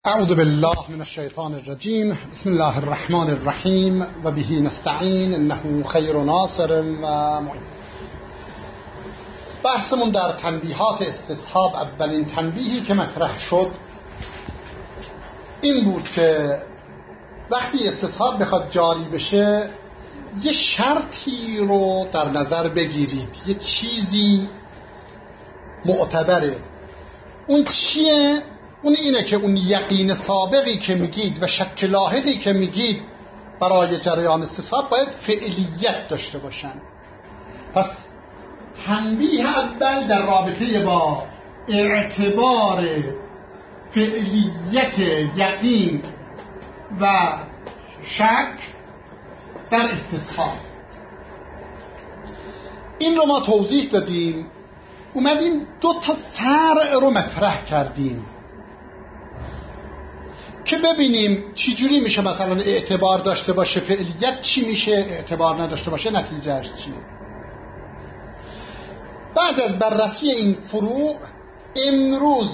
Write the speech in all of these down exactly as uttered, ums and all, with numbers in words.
اعوذ بالله من الشیطان الرجیم. بسم الله الرحمن الرحیم و به نستعین انه خیر ناصر و معین. بحثمون در تنبیهات استصحاب، اولین تنبیهی که مطرح شد این بود که وقتی استصحاب بخواد جاری بشه یه شرطی رو در نظر بگیرید، یه چیزی معتبره. اون چیه؟ اون اینه که اون یقین سابقی که میگید و شک لاحقی که میگید برای جریان استصحاب باید فعلیت داشته باشن. پس تنبیه اول در رابطه با اعتبار فعلیت یقین و شک در استصحاب. این رو ما توضیح دادیم، اومدیم دو تا فرع رو مطرح کردیم که ببینیم چی جوری میشه مثلا اعتبار داشته باشه فعلیت، چی میشه اعتبار نداشته باشه نتیجهش چیه. بعد از بررسی این فروع امروز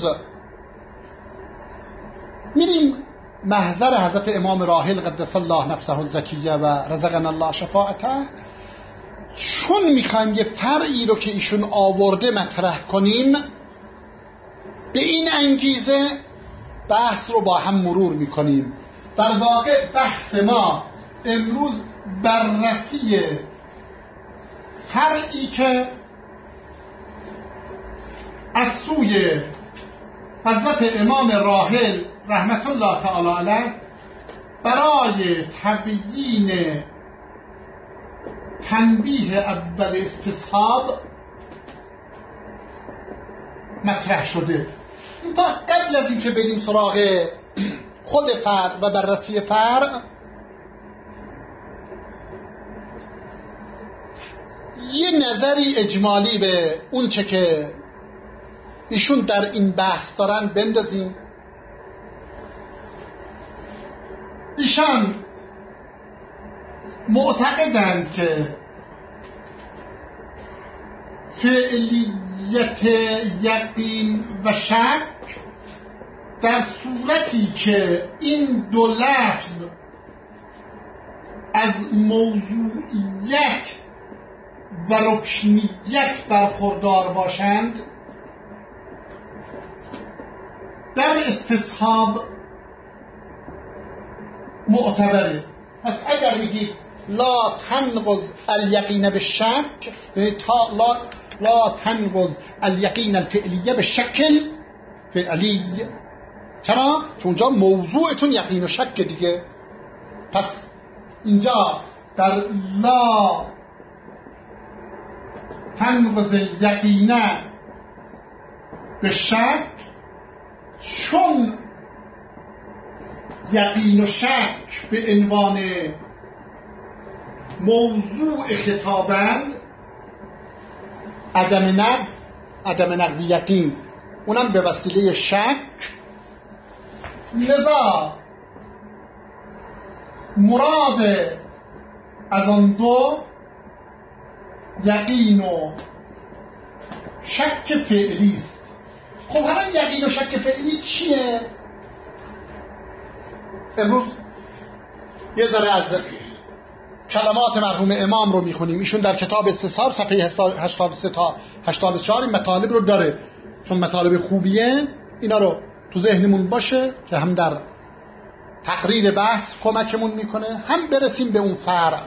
میریم محضر حضرت امام راحل قدس الله نفسه الزکیه و رزقنا الله شفاعته، چون میخوایم یه فرعی رو که ایشون آورده مطرح کنیم، به این انگیزه بحث رو با هم مرور میکنیم. در واقع بحث ما امروز بررسی فرعی که از سوی حضرت امام راحل رحمت الله تعالی علیه برای تبیین تنبیه اول استصحاب مطرح شده. تا قبل از این که بریم سراغ خود فرع و بررسی فرع، یه نظری اجمالی به اون چه که ایشون در این بحث دارن بندازیم. ایشان معتقدند که فعلیت یقین و شک در صورتی که این دو لفظ از موضوعیت و رکنیت برخوردار باشند در استصحاب معتبره. پس اگر میگید لا تنقض الیقین بالشک، یعنی تا لا لا تنقض الیقین الفعلیه بالشکل فعلی. چرا؟ چون اونجا موضوعتون یقین و شک دیگه. پس اینجا در لا تنقض الیقین بالشک، چون یقین و شک به عنوان موضوع خطابن، عدم نقض عدم نقض یقین اونم به وسیله شک، لذا مراد از آن دو یقین و شک فعلی است. خب حالا یقین و شک فعلی چیه؟ امروز یه ذره از کلمات مرحوم امام رو میخونیم. ایشون در کتاب استصحاب صفحه هشتاد و سه تا هشتاد و چهار این مطالب رو داره، چون مطالب خوبیه. اینا رو تو ذهنمون باشه که هم در تقریر بحث کمکمون میکنه، هم برسیم به اون فرع.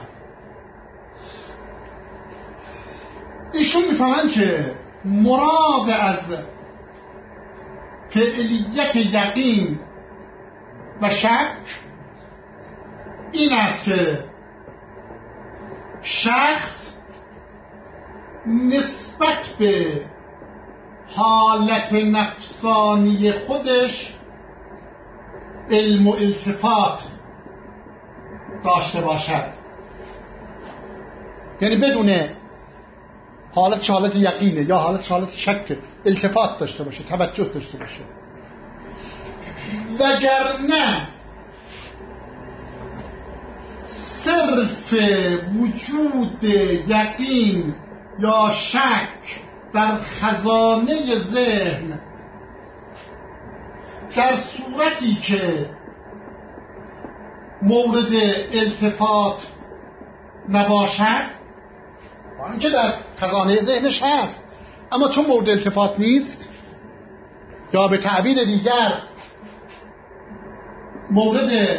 ایشون میفهمن که مراد از فعلیت یقین و شک این است که شخص نسبت به حالت نفسانی خودش علم و التفات داشته باشد، یعنی بدون حالت حالت یقینه یا حالت حالت شک، التفات داشته باشه، توجه داشته باشه. وگرنه صرف وجود یقین یا شک در خزانه ذهن در صورتی که مورد التفات نباشد، با اینکه در خزانه ذهنش هست اما چون مورد التفات نیست یا به تعبیر دیگر مورد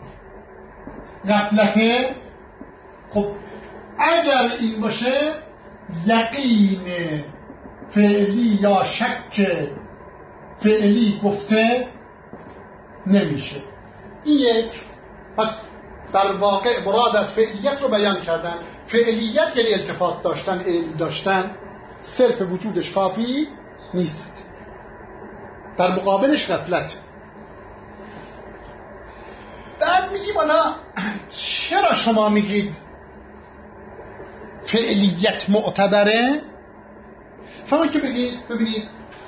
غفلته، خب اگر این باشه یقین فعلی یا شک فعلی گفته نمیشه. این یک. پس در واقع مراد از فعلیت رو بیان کردن. فعلیت یعنی التفات داشتن، علم داشتن، صرف وجودش کافی نیست، در مقابلش غفلت. بعد میگیم حالا چرا شما میگید فعلیت معتبره؟ فهمید که بگید ببینید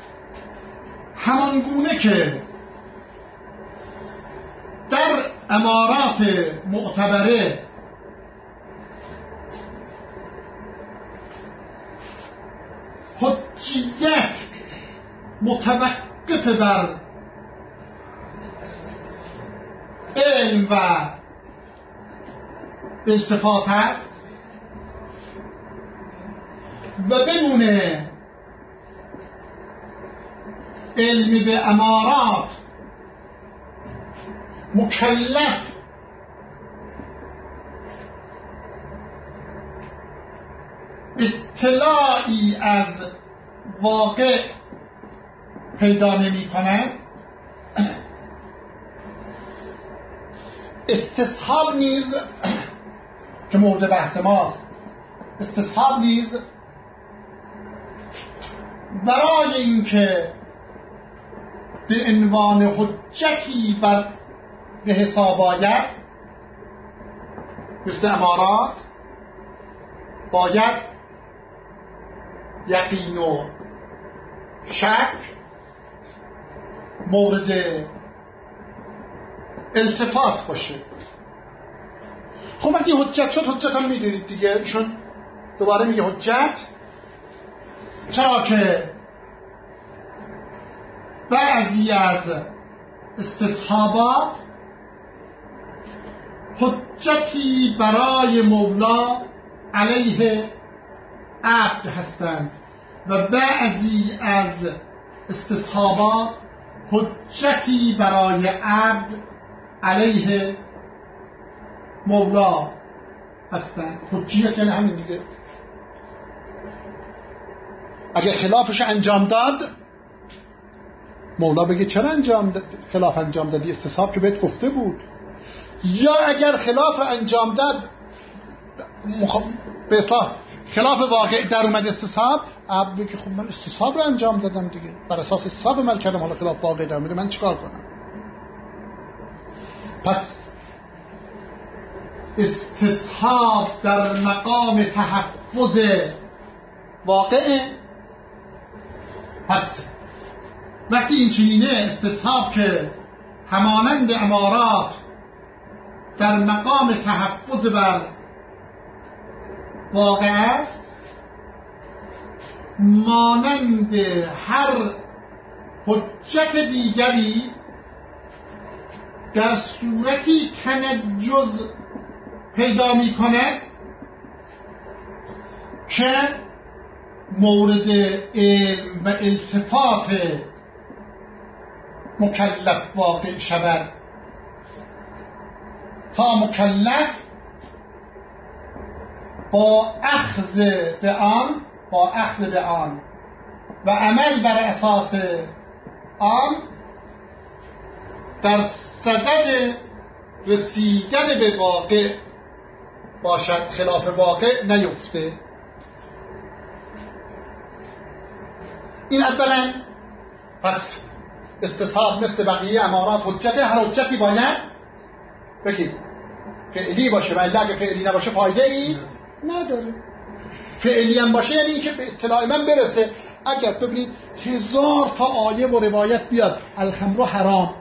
همان گونه که در امارات معتبره حجیت متوقف بر علم و التفات است و بدون علم به امارات مکلف اطلاعی از واقع پیدا نمی کنه، استصحاب نیز که مورد بحث ماست، استصحاب نیز برای اینکه به عنوان حجتی بر به حساب آید مثل امارات باید یقین و شک مورد التفات باشه. خب وقتی حجت شد، حجت هم میدونید دیگه، ایشون دوباره میگه حجت چرا که بعضی از استصحابات حجتی برای مولا علیه عبد هستند و بعضی از استصحابات حجتی برای عبد علیه مولا هستند. حجیت یعنی همین دیگه. اگه خلافش انجام داد مولا بگه چرا انجام داد؟ خلاف انجام دادی، استصحاب که بهت گفته بود. یا اگر خلاف انجام داد مخ... به اصطلاح خلاف واقع در اومد استصحاب، عبد بگه خب من استصحاب رو انجام دادم دیگه، بر اساس استصحاب عمل کردم، حالا خلاف واقع در اومد من چیکار کنم؟ پس استصحاب در مقام تحفظ واقعه. پس وقتی این چنینه استصحاب که همانند امارات در مقام تحفظ بر واقع است، مانند هر حجت دیگری در صورتی تنجز پیدا می کند که مورد علم و التفات مکلف واقع شود تا مکلف با اخذ به آن با اخذ به آن و عمل بر اساس آن در صدد رسیدن به واقع باشد، خلاف واقع نیفته. این اولا. پس استصحاب مثل بقیه امارات حجت، هر حجتی باید بگید فعلی باشه، ولی اگه فعلی نباشه فایده ای نداره. فعلی هم باشه یعنی اینکه به اطلاع من برسه. اگر ببینید هزار تا آیه و روایت بیاد الخمر حرام،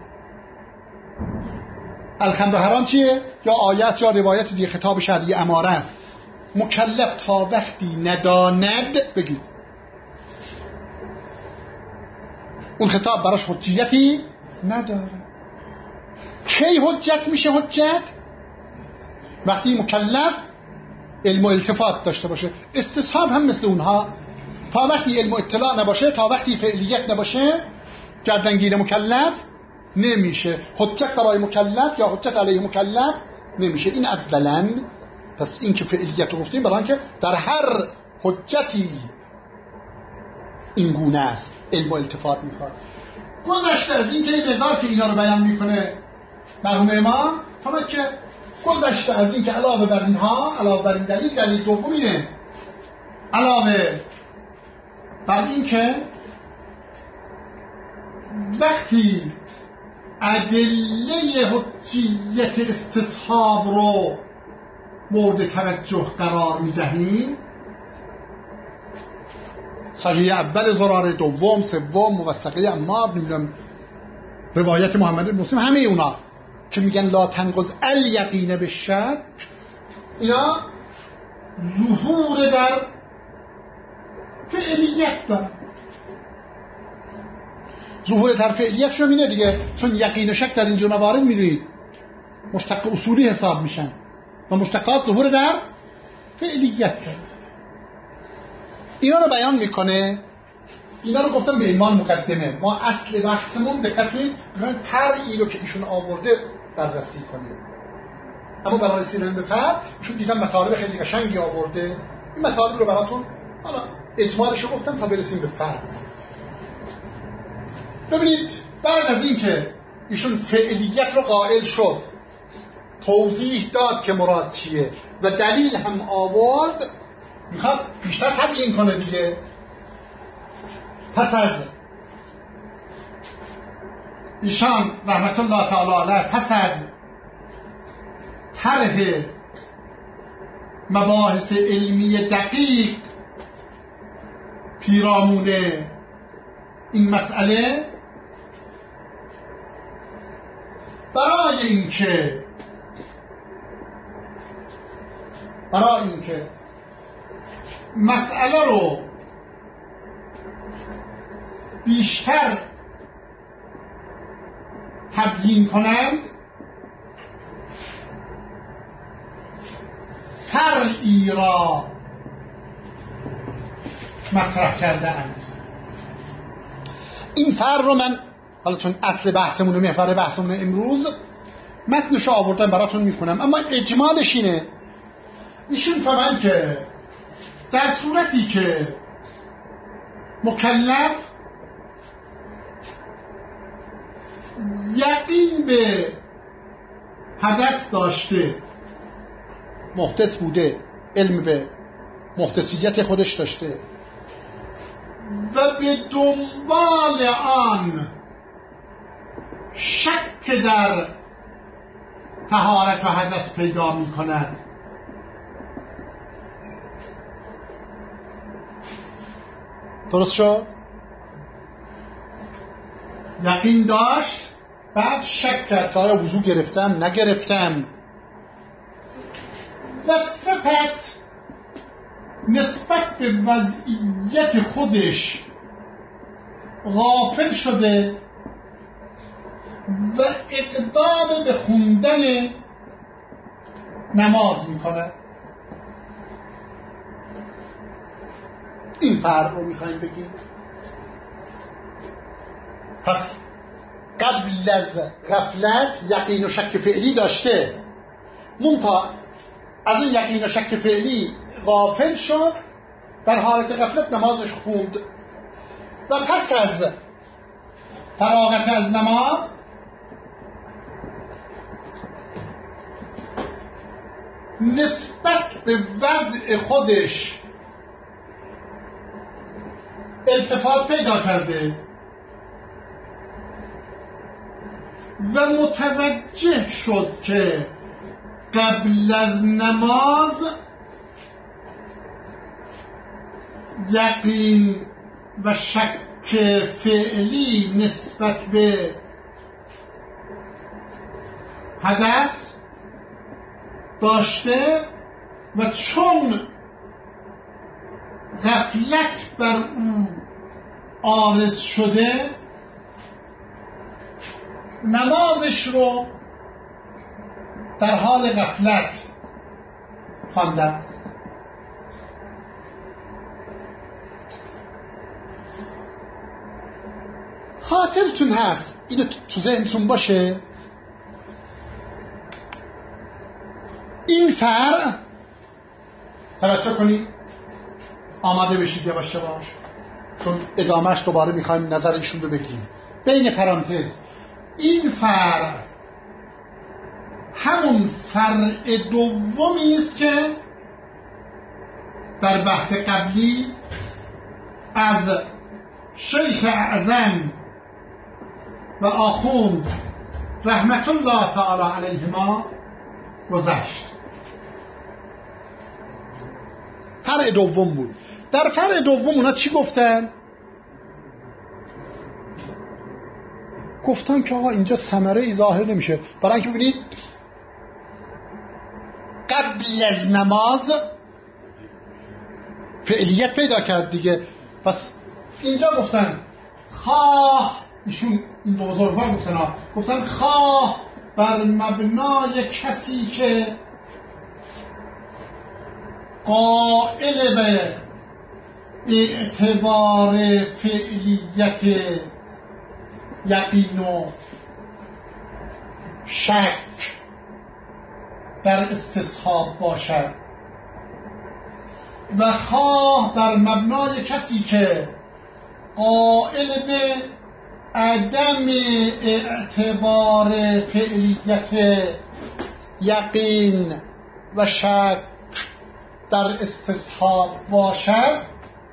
الخمر حرام چیه؟ یا آیت یا روایت دیگه خطاب شرعی اماره است. مکلف تا وقتی نداند بگید اون خطاب براش حجیتی نداره. کی حجت میشه حجت؟ وقتی مکلف علم و التفات داشته باشه. استصحاب هم مثل اونها، تا وقتی علم و اطلاع نباشه، تا وقتی فعلیت نباشه، گردنگیر مکلف نمیشه. حجت برای مکلف یا حجت علیه مکلف نمیشه. این اولا. پس این که فعلیت رو گفتیم برای اینکه در هر حجتی این گونه است، علم و التفات میخواد. گذشته از این که این مقدار که اینا رو بیان میکنه مرحوم امام، فهمد که گذشته از این که علاوه بر اینها، علاوه بر این دلیل، دلیل دوم اینه، علاوه بر این که وقتی ادله حجیت استصحاب رو مورد توجه قرار میدهیم، صحیح اول زراره، دوم، سوم، موثقه عمار، نمیدونم روایت محمد بن مسلم، همه اونا که میگن لا تنقض الیقین بالشک، اینا ظهور در فعلیت دارن. ظهور در فعلیت شو اینه دیگه، چون یقین و شک در اینجور موارد میدونید مشتق اصولی حساب میشن و مشتقات ظهور در فعلیت دارن. اینا رو بیان میکنه. اینا رو گفتم به ایمان مقدمه. ما اصل بحثمون دقت کنید، میخوایم فرعی رو که ایشون آورده بررسی کنیم. اما برای رسیدن به فرع چون دیدم مطالب خیلی قشنگی آورده، این مطالب رو براتون حالا اجمالش رو گفتم تا برسیم به فرع. ببینید بعد از این که ایشون فعلیت رو قائل شد، توضیح داد که مراد چیه و دلیل هم آورد، میخواد بیشتر تبیین کنه دیگه. پس از ایشان رحمت الله تعالی علیه، پس از طرح مباحث علمی دقیق پیرامون این مسئله، برای اینکه برای اینکه مسئله رو بیشتر تبیین کنند، فرعی را مطرح کردند. این فرع رو من حالا چون اصل بحثمون و محور بحثمون امروز متنش رو آوردم براتون میکنم، اما اجمالش اینه. ایشون فهمن که در صورتی که مکلف یقین به حدث داشته، محدث بوده، علم به محدثیت خودش داشته و به دنبال آن شک در طهارت و حدث پیدا می کند، درست شد؟ یقین داشت، بعد شک کرد که آیا وضو گرفتم نگرفتم، و سپس نسبت به وضعیت خودش غافل شده و اقدام به خوندن نماز میکنه. این فرق رو میخوایم بگیم. پس قبل از غفلت یقین و شک فعلی داشته، منتها از این یقین و شک فعلی غافل شد، در حالت غفلت نمازش خوند و پس از فراغت از نماز نسبت به وضع خودش التفات پیدا کرده و متوجه شد که قبل از نماز یقین و شک فعلی نسبت به حدث داشته و چون غفلت بر او عارض شده نمازش رو در حال غفلت خوانده است. خاطرتون هست، اینو تو ذهنتون باشه، این فرع، توجه کنید، آماده بشید یواش یواش، چون ادامهش دوباره میخوایم نظر ایشون رو بگیم. بین پرانتز این فرع همون فرع دومی است که در بحث قبلی از شیخ اعظم و آخوند رحمت الله تعالی علیهما گذشت. فرع دوم بود. در فرع دوم اونا چی گفتن؟ گفتن که آقا اینجا ثمره ای ظاهر نمیشه، برای اینکه ببینید قبل از نماز فعلیت پیدا کرد دیگه. پس اینجا گفتن خواه، ایشون این دو بزرگوار گفتن ها، گفتن خواه بر مبنای کسی که قائل به اعتبار فعلیت یقین و شک در استصحاب باشد و خواه بر مبنای کسی که قائل به عدم اعتبار فعلیت یقین و شک در استصحاب باشد.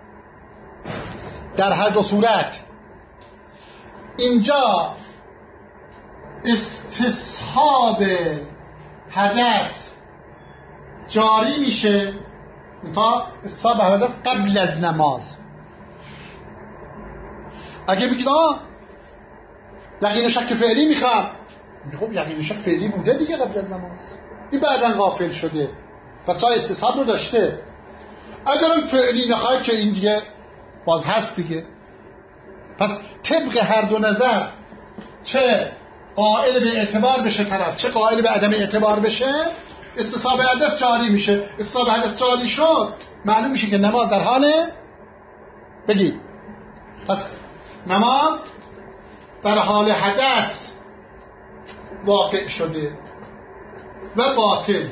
در هر دو صورت اینجا استصحاب حدث جاری میشه، تا استصحاب حدث قبل از نماز. اگه بگید آه یقین شک فعلی میخوام، خب یقین شک فعلی بوده دیگه قبل از نماز، این بعداً غافل شده، پس جای استصحاب رو داشته. اگرم فعلی نخواهد که این دیگه باز هست دیگه. پس طبق هر دو نظر، چه قائل به اعتبار بشه طرف، چه قائل به عدم اعتبار بشه، استصحاب حدث جاری میشه. استصحاب حدث جاری شد، معلوم میشه که نماز در حال بگید. پس نماز در حال حدث واقع شده و باطل،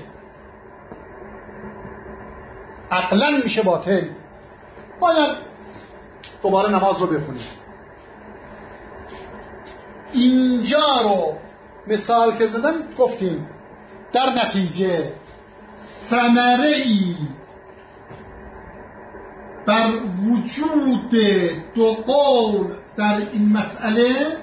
عقلاً میشه باطل. باید دوباره نماز رو بخونید. اینجا رو مثال که زدن گفتیم در نتیجه ثمره ای بر وجود دو قول در این مسئله،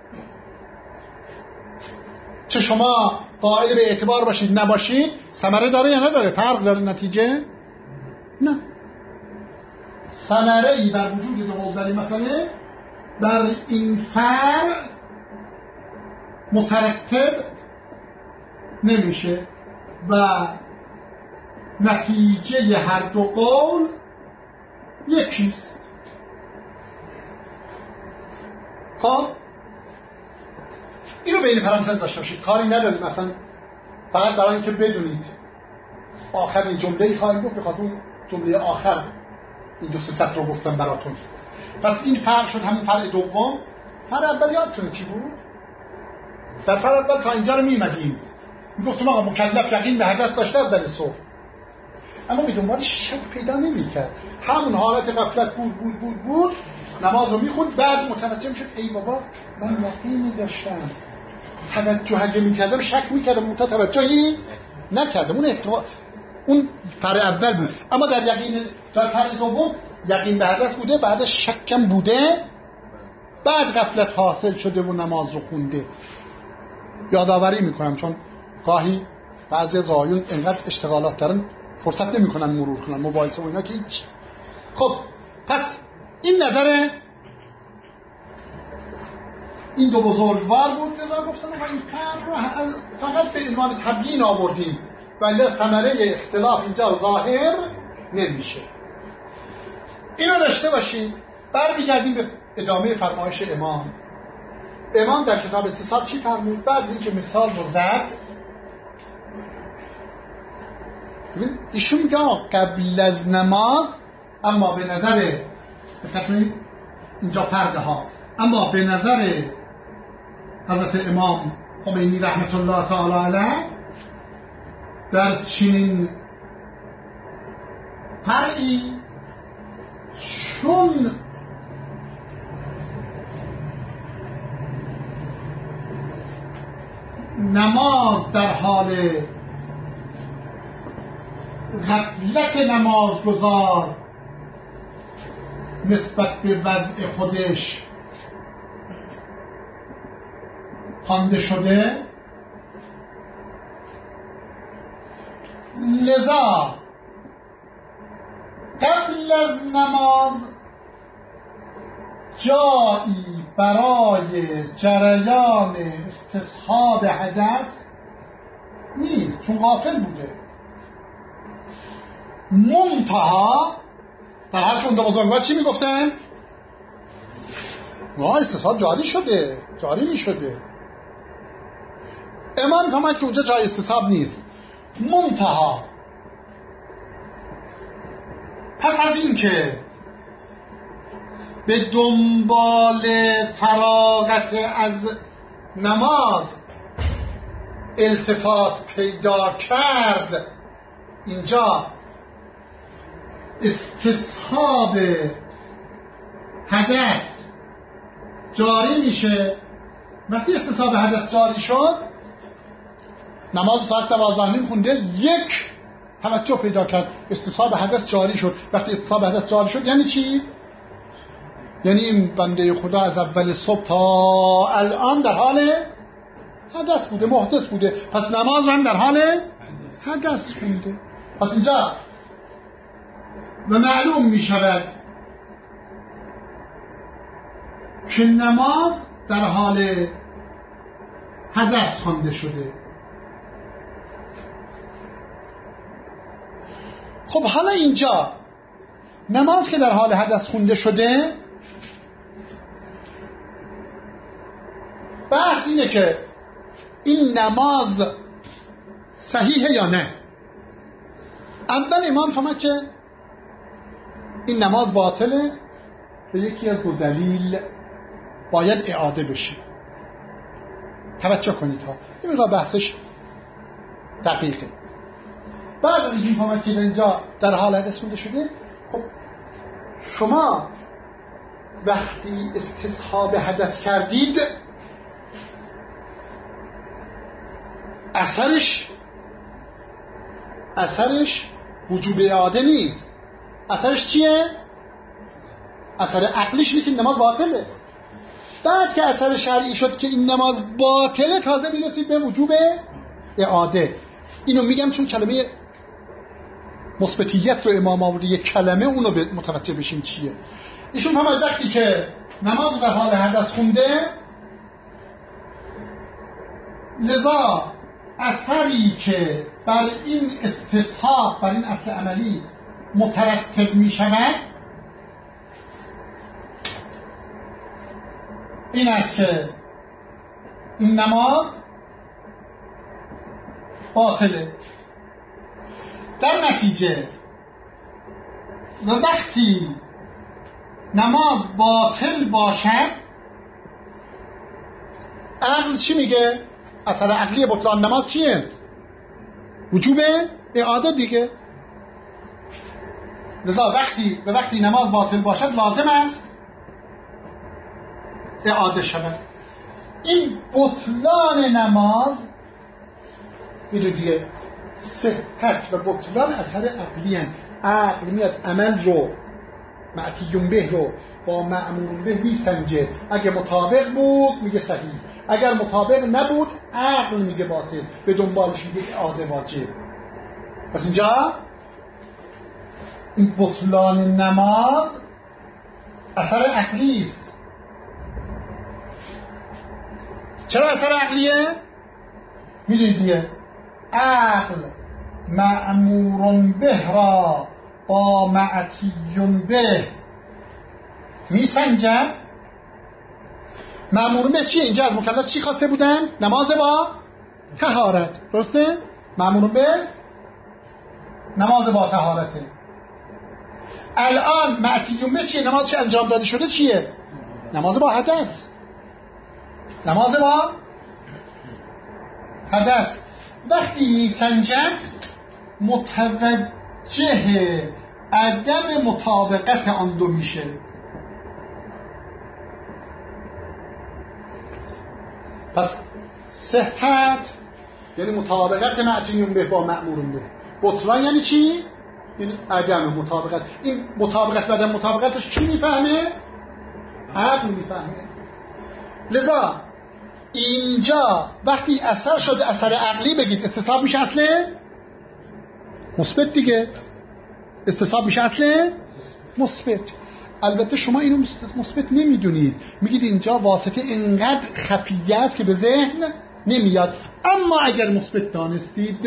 چه شما قائل به اعتبار باشید نباشید، ثمره داره یا نداره؟ فرق داره نتیجه؟ نه. ثمره ای بر وجود دو قول در این مسئله بر این فرع مترتب نمیشه و نتیجه هر دو قول یکیست. خب اینو بین پرانتز داشته باشید، کاری نداریم، مثلا فقط برای اینکه بدونید آخر یه جمله‌ای خواهیم گفت، بخاطر اون جمله آخر این دو سه سطر رو گفتم براتون. پس این فرق شد همون فرق دوم. فرق اول یادتونه چی بود؟ در فرق اول تا اینجا رو میمدیم میگفتیم آقا مکلف یقین به حدث داشته اول صبح، اما به دنبال شک پیدا نمی‌کرد، همون حالت غفلت بود بود بود بود نماز رو میخوند، بعد متوجه میشد ای بابا من یقینی داشتم، توجه اگه میکردم شک میکردم، منتها توجهی نکردم. اون احتمال اون فرق اول بود. اما در یقین در فرق دوم یقین به حدث بوده، بعدش شکم بوده، بعد غفلت حاصل شده و نماز رو خونده. یادآوری میکنم چون گاهی بعضی از آیون انقدر اشتغالات دارن فرصت نمیکنن مرور کنن مباحثه و اینا که هیچ. خب پس این نظر این دو بزرگوار بود. نظر گفتن ما این فرق فقط به عنوان تبیین آوردیم ولی ثمره اختلاف اینجا ظاهر نمیشه. اینو داشته باشید. برمیگردیم به ادامه فرمایش امام. امام در کتاب استصحاب چی فرمود؟ بعد اینکه مثال رو زد، ایشون میگه قبل از نماز، اما به نظر تقریبا اینجا فرده ها، اما به نظر حضرت امام خمینی رحمت الله تعالی علیه در چنین فرعی چون نماز در حال غفلت نمازگزار نسبت به وضع خودش خوانده شده، لذا قبل از نماز جایی برای جریان استصحاب حدث نیست، چون غافل بوده. منتها در حال که اون دو بزرگوار چی میگفتن؟ ما استصحاب جاری شده، جاری می شده. امام فهمید که اونجا جای استصحاب نیست. منتها پس از این که به دنبال فراغت از نماز التفات پیدا کرد، اینجا استصحاب حدث جاری میشه. وقتی استصحاب حدث جاری شد، نماز ساعت دوازده نیم خونده، یک توجه پیدا کرد، استصحاب حدث جاری شد. وقتی استصحاب حدث جاری شد یعنی چی؟ یعنی این بنده خدا از اول صبح تا الان در حال حدث بوده، محدث بوده، پس نماز هم در حال حدث خونده. پس اینجا و معلوم می شود که نماز در حال حدث خوانده شده. خب حالا اینجا نماز که در حال حدث خونده شده، بحث اینه که این نماز صحیحه یا نه. اول امام فهمد که این نماز باطله، به یکی از دو دلیل باید اعاده بشه. توجه کنید ها، این مقدار بحثش دقیقه. بعد از این فهمد که اینجا در حال حدث خونده شده، خب شما وقتی استصحاب حدث کردید، اثرش اثرش وجوب اعاده نیست. اثرش چیه؟ اثر عقلیش اینه که نماز باطله. بعد که اثر شرعی شد که این نماز باطله، تازه میرسید به وجوب اعاده. اینو میگم چون کلمه مثبتیت رو امام آورده، یک کلمه، اونو متوجه بشیم چیه. ایشون فهمید وقتی که نماز در حال حدث خونده، لذا اثری که بر این استصحاب، بر این اصل عملی مترتب می شود، این است که این نماز باطله. در نتیجه و وقتی نماز باطل باشد، عقل چی میگه؟ اثر عقلی بطلان نماز چیه؟ وجوب اعاده دیگه. لذا وقتی به وقتی نماز باطل باشد، لازم است اعاده شود. این بطلان نماز دیگه، صحت و بطلان اثر عقلی هست. عقل میاد عمل رو، معتیون به رو با مأمور به میسنجه. اگه مطابق بود میگه صحیح، اگر مطابق نبود عقل میگه باطل، به دنبالش میگه اعاده واجب. پس اینجا این بطلان نماز اثر عقلی است. چرا اثر عقلیه؟ میدونید دیگه، عقل مأمور به را با معتیون به میسنجد. مأمورون به چیه؟ اینجا از مکلف چی خواسته بودن؟ نماز با طهارت. درسته؟ مأمورون به نماز با طهارته. الان معتیون به چیه؟ نماز که انجام داده شده چیه؟ نماز با حدث. نماز با حدث. وقتی میسنجن متوجه عدم مطابقت آن دو میشه. پس صحت یعنی مطابقت معتیون به با مأمورون به. بطلان یعنی چی؟ یعنی عدم مطابقت. این مطابقت و عدم مطابقتش کی میفهمه؟ عقل میفهمه. لذا اینجا وقتی اثر شده اثر عقلی بگید استصحاب میشه اصل مثبت دیگه. استصحاب میشه اصل مثبت. البته شما اینو مثبت نمیدونید، میگید اینجا واسطه اینقدر خفیه است که به ذهن نمیاد. اما اگر مثبت دانستید،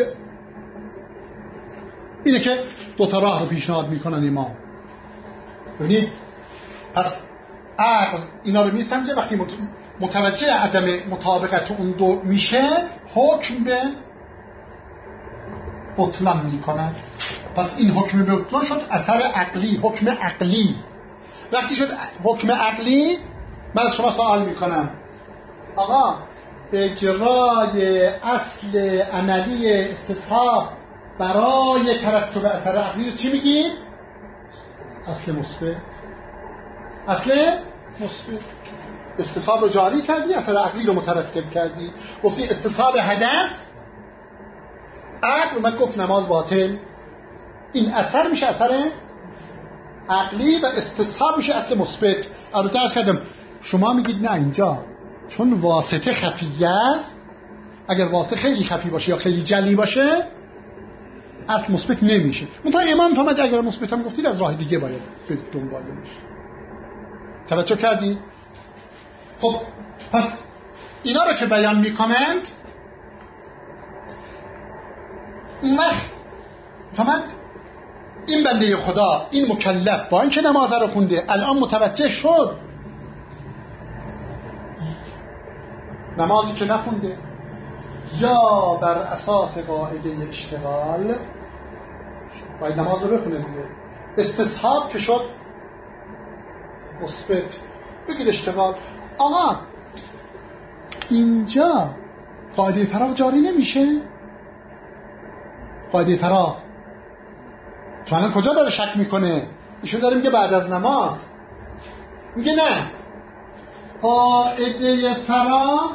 اینه که دو تا راه رو پیشنهاد میکنن امام. ببینید پس عقل اینا رو میسنجه، وقتی متوجه عدم مطابقت اون دو میشه حکم به بطلان میکنن. پس این حکم به بطلان شد اثر عقلی، حکم عقلی. وقتی شد حکم عقلی، من از شما سوال میکنم آقا اجرای اصل عملی استصحاب برای ترتب اثر عقلی چی میگی؟ اصل مثبت. اصل مثبت. استصحاب رو جاری کردی، اثر عقلی رو مترتب کردی. گفتی استصحاب حدث، عقل اومد گفت نماز باطل، این اثر میشه اثر عقلی و استصحاب میشه اصل مثبت. البته عرض کردم شما میگید نه اینجا چون واسطه خفیه است، اگر واسطه خیلی خفی باشه یا خیلی جلی باشه اصل مثبت نمیشه. منتها امام فهمید اگر مثبت هم گفتید از راه دیگه باید به دنبال بشه. توجه کردی؟ خب پس اینا رو که بیان میکنند اون وقت فهمد این بنده خدا، این مکلف با اینکه نماز رو خونده الان متوجه شد نمازی که نخونده یا بر اساس قاعده اشتغال باید نماز رو بخونه دیگه. استصحاب که شد مثبت، بگید اشتغال. آقا اینجا قاعده فراغ جاری نمیشه؟ قاعده فراغ چون کجا داره شک میکنه؟ ایشون داره میگه بعد از نماز. میگه نه، قاعده فراغ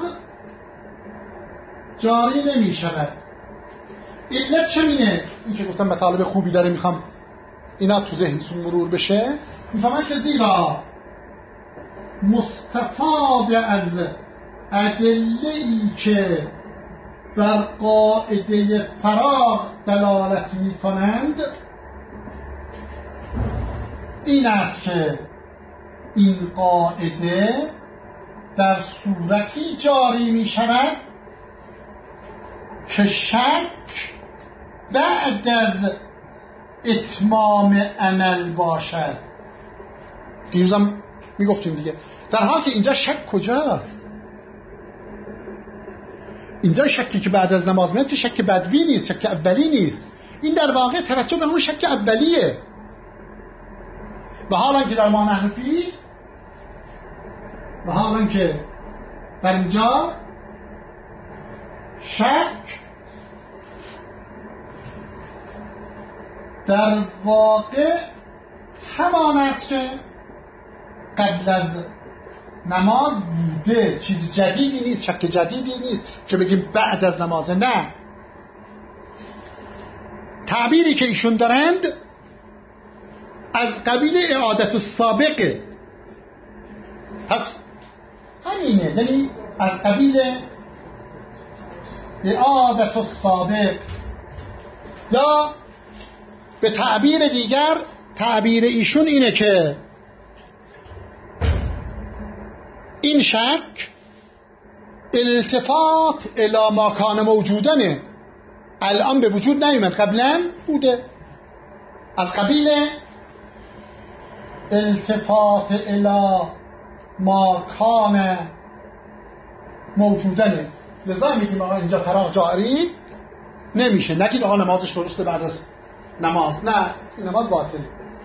جاری نمیشود. علت چمینه؟ این که گفتم مطالب خوبی داره میخوام اینا تو ذهنتون مرور بشه. میفهمن که زیرا مستفاد از ادله‌ای که بر قاعده فراغ دلالت میکنند این است که این قاعده در صورتی جاری می شود که شک بعد از اتمام عمل باشد. دیروزم می گفتیم دیگه، در حالی که اینجا شک کجاست؟ اینجا شکی که بعد از نماز میاد که شک بدوی نیست، شک اولی نیست. این در واقع توجه به اون شک اولیه. و حالا که در ما نحنفی و حالا که در اینجا شک در واقع همان است که قبل از نماز بوده، چیز جدیدی نیست، شک جدیدی نیست که بگیم بعد از نماز. نه، تعبیری که ایشون دارند از قبیل اعادت السابقه. پس همینه، یعنی از قبیل اعادت السابق، یا به تعبیر دیگر تعبیر ایشون اینه که این شک التفات الی ما کان موجودنه، الان به وجود نیومد، قبلا بوده. از قبیل التفات الی ما کان موجودنه. لذا میگیم آقا اینجا فراغ جاری نمیشه. نگید آقا نمازش درسته بعد از نماز، نه این نماز باطله.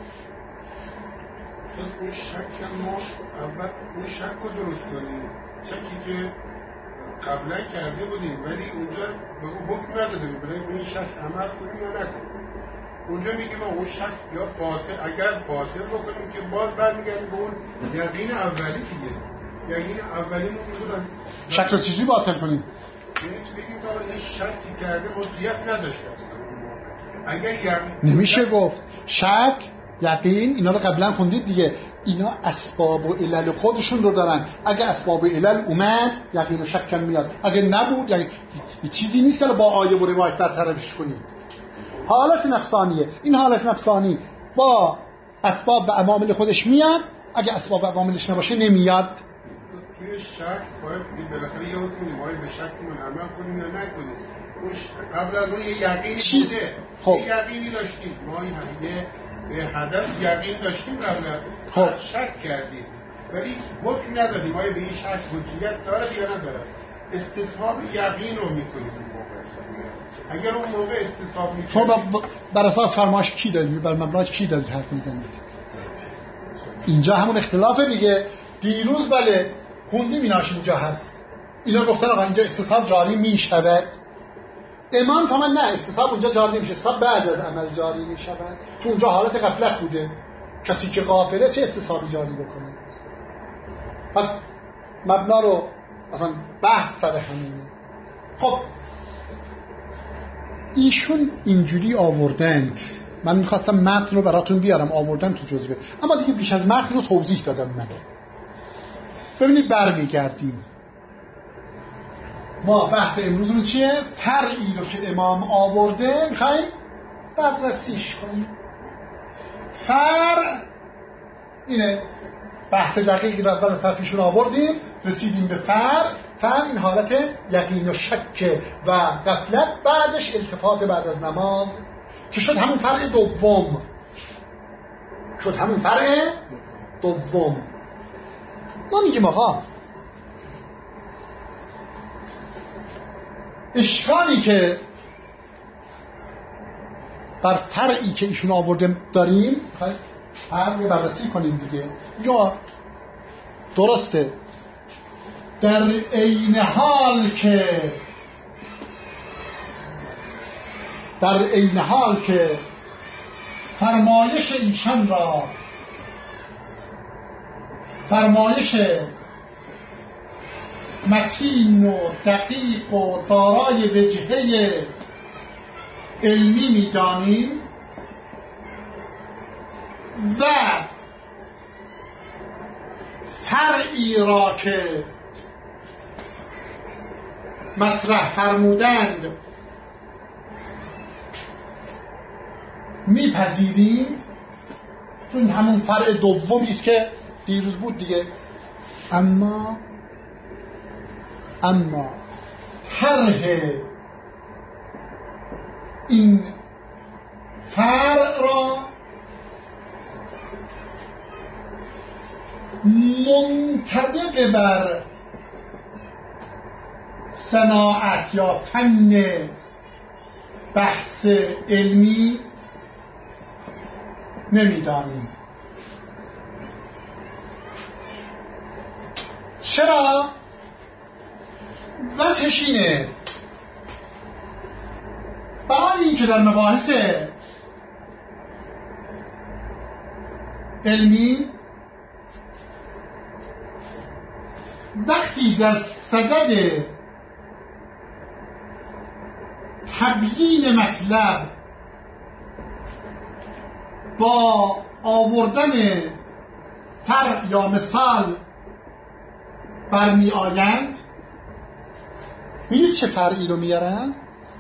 اون شک ما اول اون شک رو درست کنیم، شکی که قبلا کرده بودیم ولی اونجا به اون حکم نداده بود برای این شک عمل کنیم یا نکنیم. اونجا میگیم اون شک یا باطل، اگر باطل بکنیم که باز برمیگردیم به اون یقین اولی دیگه. یقین اولی مون شک رو چجوری باطل کنیم؟ یعنی بگیم که این شکی کرده حجیت نداشته اصلا. اگر یقین نمیشه گفت شک یقین اینا رو قبلا خوندید دیگه، اینا اسباب و علل خودشون رو دارن. اگه اسباب و علل اومد یقین و شک کم میاد، اگه نبود یعنی یه چیزی نیست که با آیه و روایت برطرفش کنید. حالت نفسانیه، این حالت نفسانی با اسباب و عوامل خودش میاد، اگه اسباب و عواملش نباشه نمیاد. توی شک باید بالاخره یه حکمی باید به شکمون عمل کنیم یا نکنیم. قبل از اون یه یقینی چیز... بوده، خب. یه یقینی داشتیم، ما یه به حدث یقین داشتیم قبلا، خب. شک کردیم ولی حکم ندادیم آیا به این شک حجیت داره یا نداره. استصحاب یقین رو میکنیم اگر اون موقع استصحاب میکنیم. شما بر اساس فرمایش کی دارید؟ بر مبنای کی دارید حرف میزنید؟ اینجا همون اختلافه دیگه. دیروز بله خوندیم ایناش اینجا هست، اینا گفتن آقا اینجا استصحاب جاری میشود، امام فهمن نه استصحاب اونجا جاری نمیشه، استصحاب بعد از عمل جاری میشود، چون اونجا حالت غفلت بوده. کسی که غافله چه استصحابی جاری بکنه؟ پس مبنا رو اصلا بحث سر همینه. خب ایشون اینجوری آوردند، من میخواستم متن رو براتون بیارم آوردن تو جزوه، اما دیگه بیش از متن رو توضیح دادم من. ببینید برمیگردیم ما بحث امروزمون چیه؟ فرعی رو که امام آورده میخوایم بررسیش کنیم. فرع اینه، بحث دقیقی رو اول طرفیشون آوردیم، رسیدیم به فرع. فرع این حالت یقین و شک و غفلت، بعدش التفات بعد از نماز که شد همون فرع دوم، شد همون فرع دوم. ما میگیم آقا اشکالی که بر فرعی که ایشون آورده داریم فرع رو بررسی کنیم دیگه. یا درسته در عین حال که در عین حال که فرمایش ایشان را فرمایش متین و دقیق و دارای وجهه علمی می‌دانیم و فرعی را که مطرح فرمودند میپذیریم، چون همون فرع دومی است که دیروز بود دیگه. اما اما طرح این فرع را منطبق بر صناعت یا فن بحث علمی نمیدانیم. چرا؟ وجهش اینه برای اینکه در مباحث علمی وقتی در صدد تبیین مطلب با آوردن فرع یا مثال برمی آیند، میدونید چه فرعی رو میارن؟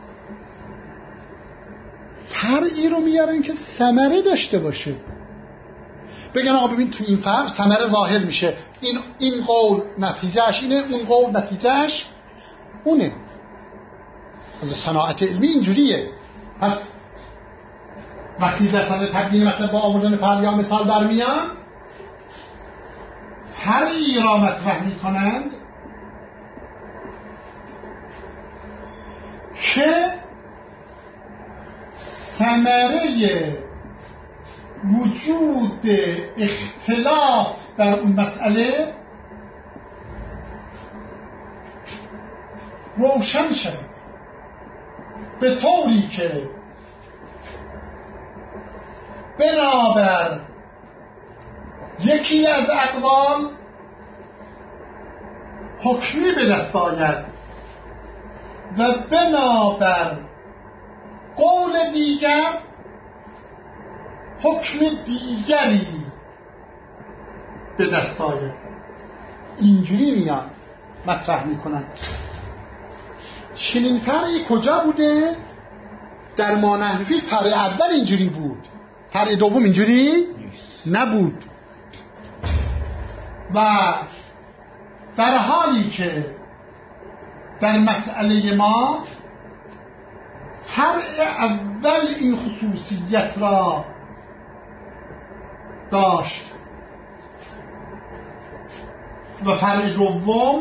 فرعی رو میارن که ثمره داشته باشه. بگن آقا ببین تو این فرع ثمره ظاهر میشه، این این قول نتیجهش اینه، اون قول نتیجهش اونه. از صناعت علمی اینجوریه. پس وقتی در صدد تبیین مطلب با آوردن فرع یا مثال برمیان، فرعی را مطرح میکنند که ثمره وجود اختلاف در اون مسئله روشن شد به طوری که بنابر یکی از اقوال حکمی به دست آید و بنابر قول دیگر حکم دیگری به دست آید. اینجوری میان مطرح میکنن. چنین فرعی کجا بوده؟ در مانحنفی فرع اول اینجوری بود، فرع دوم اینجوری نبود. و در حالی که در مسئله ما فرع اول این خصوصیت را داشت و فرع دوم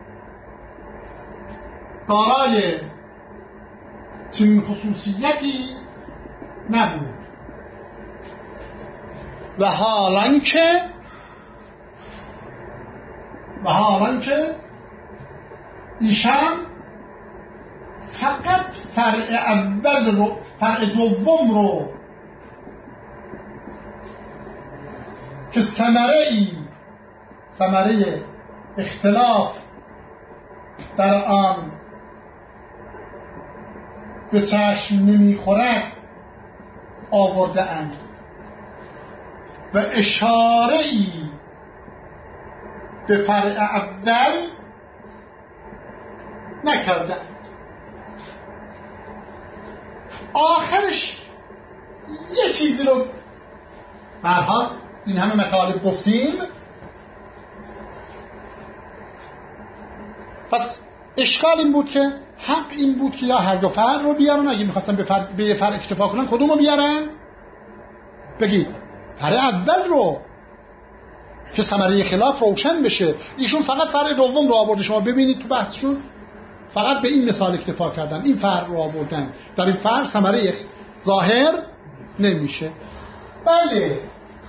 دارای چنین خصوصیتی نبود. و حالان که و حالان که ایشان فقط فرع اول رو فرع دوم رو که ثمره ای ثمره اختلاف در آن به چشم نمیخورد آورده اند و اشاره ای به فرع اول نکرده اند. آخرش یه چیزی رو برها این همه مطالب گفتیم. پس اشکال این بود که حق این بود که یا هر دو فرع رو بیارن، اگه میخواستن به فرع به فرع اکتفا کنن کدوم رو بیارن؟ بگید فرع اول رو که ثمره خلاف روشن بشه. ایشون فقط فرع دوم رو آورده. شما ببینید تو بحثشون فقط به این مثال اکتفا کردن، این فرع رو آوردن. در این فرع ثمره ظاهر نمیشه. بله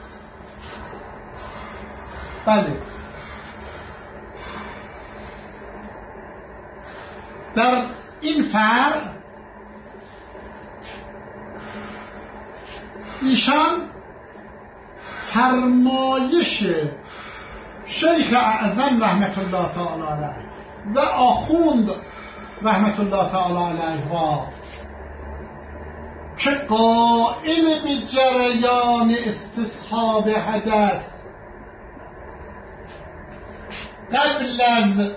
بله در این فرع ایشان فرمایش شیخ اعظم رحمت الله تعالی علیه و آخوند رحمت الله تعالی علیه را که قائل به جریان استصحاب حدث قبل از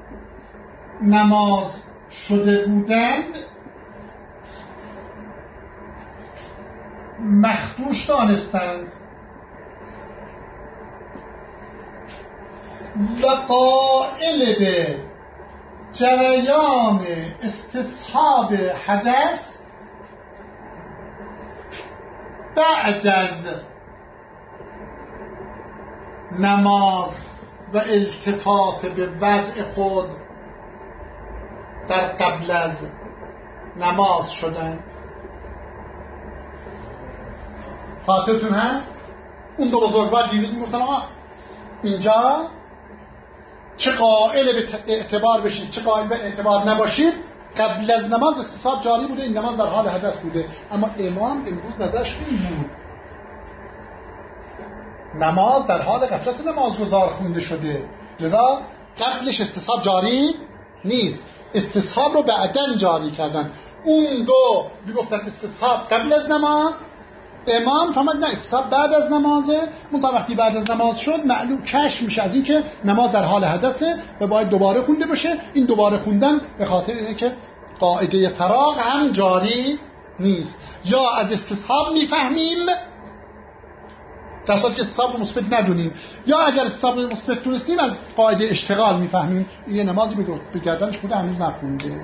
نماز شده بودند مخدوش دانستند و قائل به جریان استصحاب حدث بعد از نماز و التفات به وضع خود در قبل از نماز شدند. خاطرتون هست اون دو بزرگوار دیروز میگفتن آقا اینجا چه قائل به اعتبار بشید چه قائل به اعتبار نباشید، قبل از نماز استصحاب جاری بوده، این نماز در حال حدث بوده. اما امام امروز نظرش این بود نماز در حال غفلت نمازگزار خونده شده، لذا قبلش استصحاب جاری نیست، استصحاب رو بعداً جاری کردن. اون دو میگفتن استصحاب قبل از نماز، امام فهمد نه استصحاب بعد از نمازه. منتها وقتی بعد از نماز شد معلوم کشف میشه از این که نماز در حال حدثه و باید دوباره خونده بشه. این دوباره خوندن به خاطر اینه که قاعده فراغ هم جاری نیست. یا از استصحاب میفهمیم در صورتی که استصحاب مثبت ندونیم، یا اگر استصحاب مثبت دونستیم از قاعده اشتغال میفهمیم یه نمازی به گردنش بوده هنوز نخونده.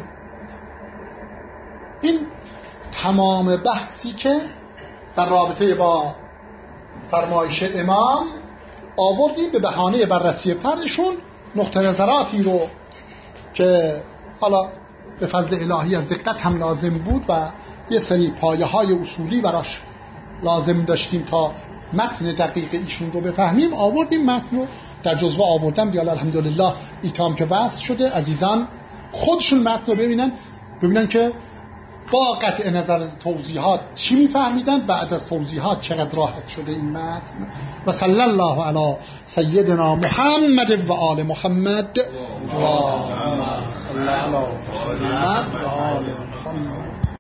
این تمام بحثی که در رابطه با فرمایش امام آوردیم به بهانه بررسی فرعشون، نقطه نظراتی رو که حالا به فضل الهی از دقت هم لازم بود و یه سری پایه های اصولی براش لازم داشتیم تا متن دقیق ایشون رو بفهمیم، آوردیم متن رو در جزوه آوردم دیال الحمدلله ایتام که بس شده. عزیزان خودشون متن رو ببینن ببینن که با قطع نظر از توضیحات چی میفهمیدن، بعد از توضیحات چقدر راحت شده این متن. و صلی الله علی سیدنا محمد و آل محمد. اللهم صل علی محمد و آل محمد.